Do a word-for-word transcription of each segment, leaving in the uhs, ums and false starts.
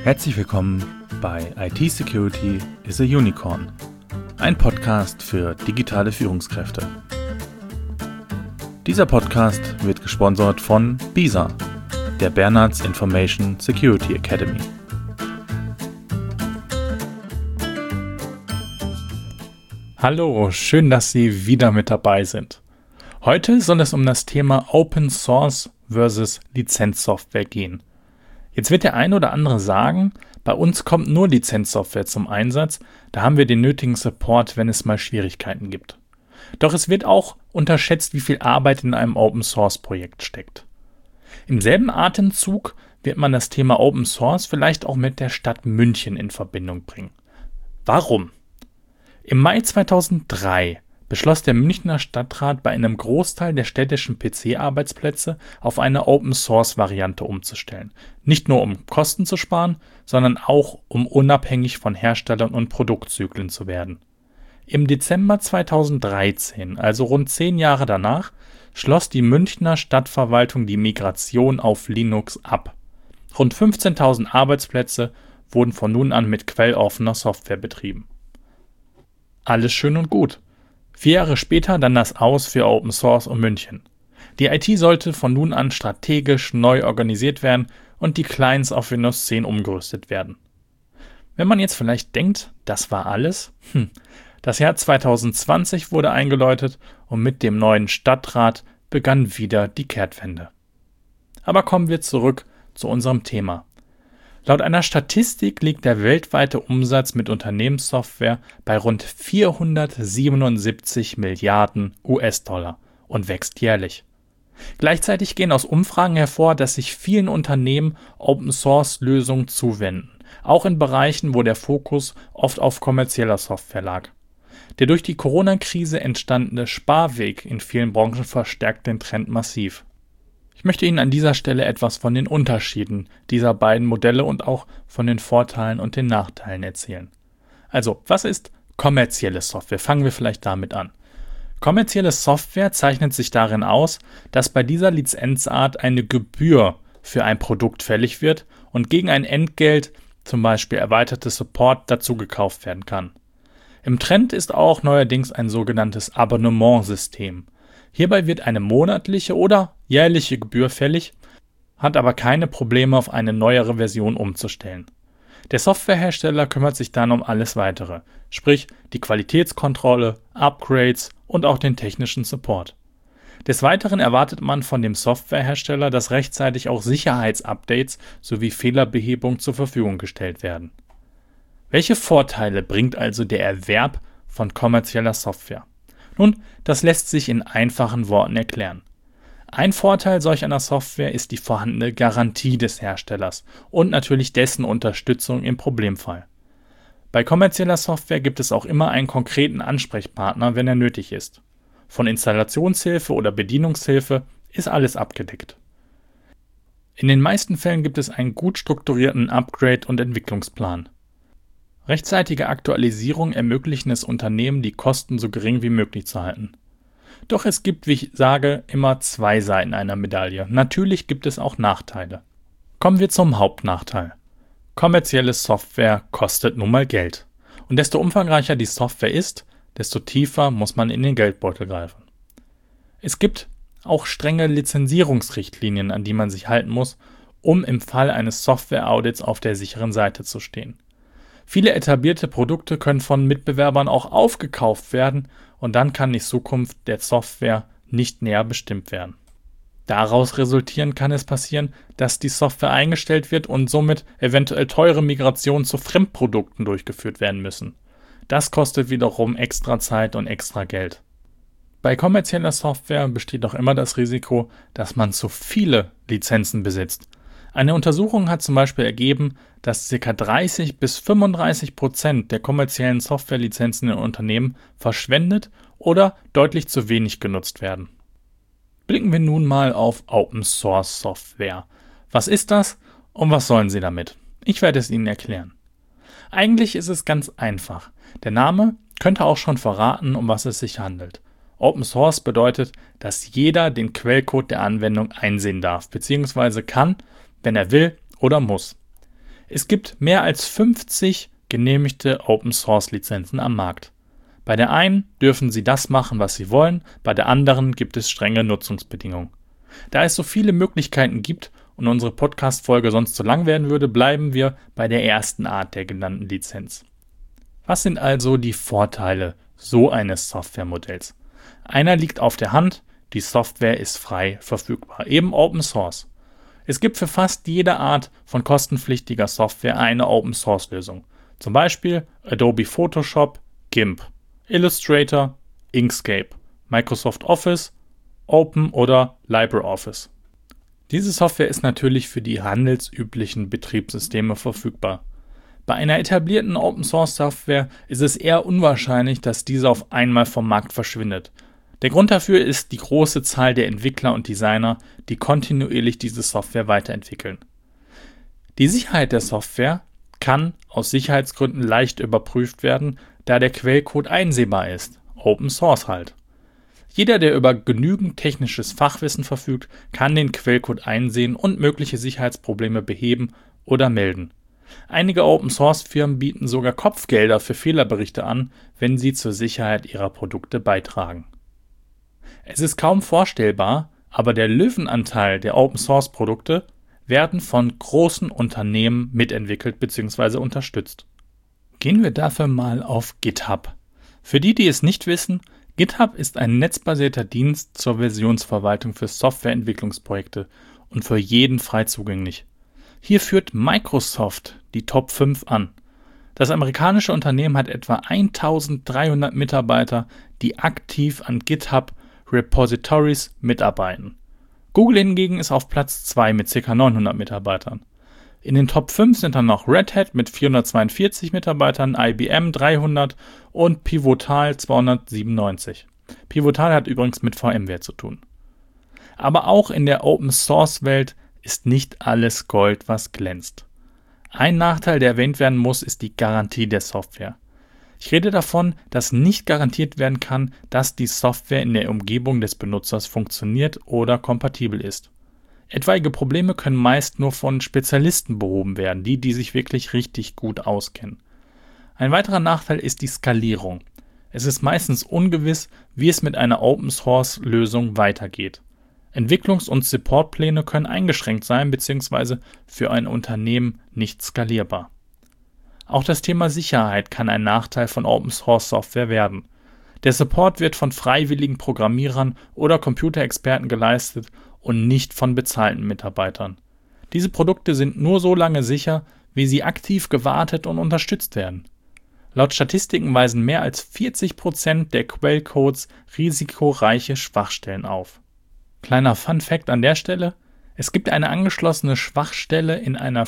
Herzlich willkommen bei I T Security is a Unicorn, ein Podcast für digitale Führungskräfte. Dieser Podcast wird gesponsert von BISA, der Bernards Information Security Academy. Hallo, schön, dass Sie wieder mit dabei sind. Heute soll es um das Thema Open Source versus Lizenzsoftware gehen. Jetzt wird der ein oder andere sagen, bei uns kommt nur Lizenzsoftware zum Einsatz, da haben wir den nötigen Support, wenn es mal Schwierigkeiten gibt. Doch es wird auch unterschätzt, wie viel Arbeit in einem Open Source Projekt steckt. Im selben Atemzug wird man das Thema Open Source vielleicht auch mit der Stadt München in Verbindung bringen. Warum? Im Mai zweitausenddrei beschloss der Münchner Stadtrat, bei einem Großteil der städtischen P C-Arbeitsplätze auf eine Open-Source-Variante umzustellen. Nicht nur um Kosten zu sparen, sondern auch um unabhängig von Herstellern und Produktzyklen zu werden. Im Dezember zweitausenddreizehn, also rund zehn Jahre danach, schloss die Münchner Stadtverwaltung die Migration auf Linux ab. Rund fünfzehntausend Arbeitsplätze wurden von nun an mit quelloffener Software betrieben. Alles schön und gut. Vier Jahre später dann das Aus für Open Source und München. Die I T sollte von nun an strategisch neu organisiert werden und die Clients auf Windows zehn umgerüstet werden. Wenn man jetzt vielleicht denkt, das war alles, hm, das Jahr zweitausendzwanzig wurde eingeläutet und mit dem neuen Stadtrat begann wieder die Kehrtwende. Aber kommen wir zurück zu unserem Thema. Laut einer Statistik liegt der weltweite Umsatz mit Unternehmenssoftware bei rund vierhundertsiebenundsiebzig Milliarden U S-Dollar und wächst jährlich. Gleichzeitig gehen aus Umfragen hervor, dass sich vielen Unternehmen Open-Source-Lösungen zuwenden, auch in Bereichen, wo der Fokus oft auf kommerzieller Software lag. Der durch die Corona-Krise entstandene Sparweg in vielen Branchen verstärkt den Trend massiv. Ich möchte Ihnen an dieser Stelle etwas von den Unterschieden dieser beiden Modelle und auch von den Vorteilen und den Nachteilen erzählen. Also, was ist kommerzielle Software? Fangen wir vielleicht damit an. Kommerzielle Software zeichnet sich darin aus, dass bei dieser Lizenzart eine Gebühr für ein Produkt fällig wird und gegen ein Entgelt, zum Beispiel erweiterte Support, dazu gekauft werden kann. Im Trend ist auch neuerdings ein sogenanntes Abonnementsystem. Hierbei wird eine monatliche oder jährliche Gebühr fällig, hat aber keine Probleme, auf eine neuere Version umzustellen. Der Softwarehersteller kümmert sich dann um alles Weitere, sprich die Qualitätskontrolle, Upgrades und auch den technischen Support. Des Weiteren erwartet man von dem Softwarehersteller, dass rechtzeitig auch Sicherheitsupdates sowie Fehlerbehebung zur Verfügung gestellt werden. Welche Vorteile bringt also der Erwerb von kommerzieller Software? Nun, das lässt sich in einfachen Worten erklären. Ein Vorteil solch einer Software ist die vorhandene Garantie des Herstellers und natürlich dessen Unterstützung im Problemfall. Bei kommerzieller Software gibt es auch immer einen konkreten Ansprechpartner, wenn er nötig ist. Von Installationshilfe oder Bedienungshilfe ist alles abgedeckt. In den meisten Fällen gibt es einen gut strukturierten Upgrade- und Entwicklungsplan. Rechtzeitige Aktualisierungen ermöglichen es Unternehmen, die Kosten so gering wie möglich zu halten. Doch es gibt, wie ich sage, immer zwei Seiten einer Medaille. Natürlich gibt es auch Nachteile. Kommen wir zum Hauptnachteil. Kommerzielle Software kostet nun mal Geld. Und desto umfangreicher die Software ist, desto tiefer muss man in den Geldbeutel greifen. Es gibt auch strenge Lizenzierungsrichtlinien, an die man sich halten muss, um im Fall eines Software-Audits auf der sicheren Seite zu stehen. Viele etablierte Produkte können von Mitbewerbern auch aufgekauft werden und dann kann die Zukunft der Software nicht näher bestimmt werden. Daraus resultieren kann es passieren, dass die Software eingestellt wird und somit eventuell teure Migrationen zu Fremdprodukten durchgeführt werden müssen. Das kostet wiederum extra Zeit und extra Geld. Bei kommerzieller Software besteht auch immer das Risiko, dass man zu viele Lizenzen besitzt. Eine Untersuchung hat zum Beispiel ergeben, dass ca. dreißig bis fünfunddreißig Prozent der kommerziellen Softwarelizenzen in Unternehmen verschwendet oder deutlich zu wenig genutzt werden. Blicken wir nun mal auf Open Source Software. Was ist das und was sollen Sie damit? Ich werde es Ihnen erklären. Eigentlich ist es ganz einfach. Der Name könnte auch schon verraten, um was es sich handelt. Open Source bedeutet, dass jeder den Quellcode der Anwendung einsehen darf bzw. kann, wenn er will oder muss. Es gibt mehr als fünfzig genehmigte Open-Source-Lizenzen am Markt. Bei der einen dürfen Sie das machen, was Sie wollen, bei der anderen gibt es strenge Nutzungsbedingungen. Da es so viele Möglichkeiten gibt und unsere Podcast-Folge sonst zu lang werden würde, bleiben wir bei der ersten Art der genannten Lizenz. Was sind also die Vorteile so eines Softwaremodells? Einer liegt auf der Hand: die Software ist frei verfügbar, eben Open Source. Es gibt für fast jede Art von kostenpflichtiger Software eine Open Source Lösung. Zum Beispiel Adobe Photoshop, GIMP, Illustrator, Inkscape, Microsoft Office, Open oder LibreOffice. Diese Software ist natürlich für die handelsüblichen Betriebssysteme verfügbar. Bei einer etablierten Open-Source-Software ist es eher unwahrscheinlich, dass diese auf einmal vom Markt verschwindet. Der Grund dafür ist die große Zahl der Entwickler und Designer, die kontinuierlich diese Software weiterentwickeln. Die Sicherheit der Software kann aus Sicherheitsgründen leicht überprüft werden, da der Quellcode einsehbar ist. Open Source halt. Jeder, der über genügend technisches Fachwissen verfügt, kann den Quellcode einsehen und mögliche Sicherheitsprobleme beheben oder melden. Einige Open-Source-Firmen bieten sogar Kopfgelder für Fehlerberichte an, wenn sie zur Sicherheit ihrer Produkte beitragen. Es ist kaum vorstellbar, aber der Löwenanteil der Open-Source-Produkte werden von großen Unternehmen mitentwickelt bzw. unterstützt. Gehen wir dafür mal auf GitHub. Für die, die es nicht wissen, GitHub ist ein netzbasierter Dienst zur Versionsverwaltung für Softwareentwicklungsprojekte und für jeden frei zugänglich. Hier führt Microsoft die Top fünf an. Das amerikanische Unternehmen hat etwa eintausenddreihundert Mitarbeiter, die aktiv an GitHub Repositories mitarbeiten. Google hingegen ist auf Platz zwei mit ca. neunhundert Mitarbeitern. In den Top fünf sind dann noch Red Hat mit vierhundertzweiundvierzig Mitarbeitern, I B M dreihundert und Pivotal zweihundertsiebenundneunzig. Pivotal hat übrigens mit VMware zu tun. Aber auch in der Open-Source-Welt ist nicht alles Gold, was glänzt. Ein Nachteil, der erwähnt werden muss, ist die Garantie der Software. Ich rede davon, dass nicht garantiert werden kann, dass die Software in der Umgebung des Benutzers funktioniert oder kompatibel ist. Etwaige Probleme können meist nur von Spezialisten behoben werden, die, die sich wirklich richtig gut auskennen. Ein weiterer Nachteil ist die Skalierung. Es ist meistens ungewiss, wie es mit einer Open-Source-Lösung weitergeht. Entwicklungs- und Supportpläne können eingeschränkt sein bzw. für ein Unternehmen nicht skalierbar. Auch das Thema Sicherheit kann ein Nachteil von Open-Source-Software werden. Der Support wird von freiwilligen Programmierern oder Computerexperten geleistet und nicht von bezahlten Mitarbeitern. Diese Produkte sind nur so lange sicher, wie sie aktiv gewartet und unterstützt werden. Laut Statistiken weisen mehr als vierzig Prozent der Quellcodes risikoreiche Schwachstellen auf. Kleiner Fun-Fact an der Stelle: Es gibt eine angeschlossene Schwachstelle in einer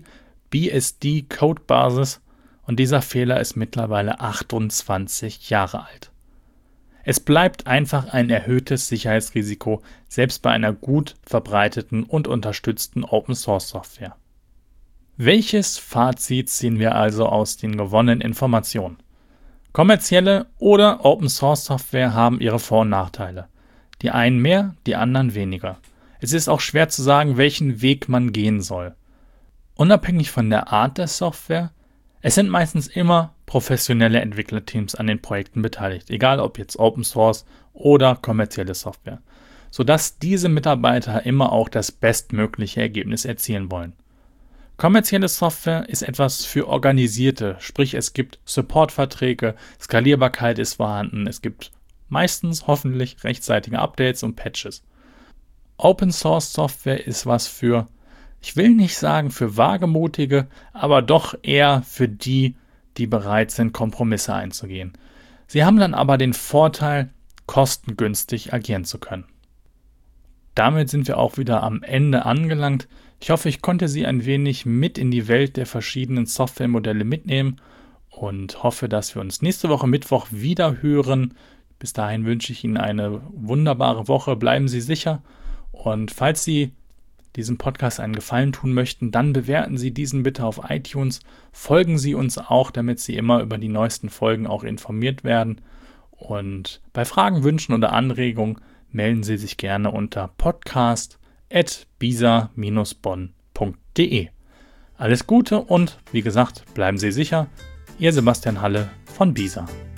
FreeBSD-Codebasis und dieser Fehler ist mittlerweile achtundzwanzig Jahre alt. Es bleibt einfach ein erhöhtes Sicherheitsrisiko, selbst bei einer gut verbreiteten und unterstützten Open-Source-Software. Welches Fazit ziehen wir also aus den gewonnenen Informationen? Kommerzielle oder Open-Source-Software haben ihre Vor- und Nachteile. Die einen mehr, die anderen weniger. Es ist auch schwer zu sagen, welchen Weg man gehen soll. Unabhängig von der Art der Software, es sind meistens immer professionelle Entwicklerteams an den Projekten beteiligt, egal ob jetzt Open Source oder kommerzielle Software, sodass diese Mitarbeiter immer auch das bestmögliche Ergebnis erzielen wollen. Kommerzielle Software ist etwas für Organisierte, sprich es gibt Supportverträge, Skalierbarkeit ist vorhanden, es gibt meistens hoffentlich rechtzeitige Updates und Patches. Open Source Software ist was für, ich will nicht sagen für Wagemutige, aber doch eher für die, die bereit sind, Kompromisse einzugehen. Sie haben dann aber den Vorteil, kostengünstig agieren zu können. Damit sind wir auch wieder am Ende angelangt. Ich hoffe, ich konnte Sie ein wenig mit in die Welt der verschiedenen Softwaremodelle mitnehmen und hoffe, dass wir uns nächste Woche Mittwoch wieder hören. Bis dahin wünsche ich Ihnen eine wunderbare Woche. Bleiben Sie sicher und falls Sie diesem Podcast einen Gefallen tun möchten, dann bewerten Sie diesen bitte auf iTunes. Folgen Sie uns auch, damit Sie immer über die neuesten Folgen auch informiert werden. Und bei Fragen, Wünschen oder Anregungen melden Sie sich gerne unter podcast at bisa Bindestrich bonn punkt de. Alles Gute und, wie gesagt, bleiben Sie sicher. Ihr Sebastian Halle von BISA.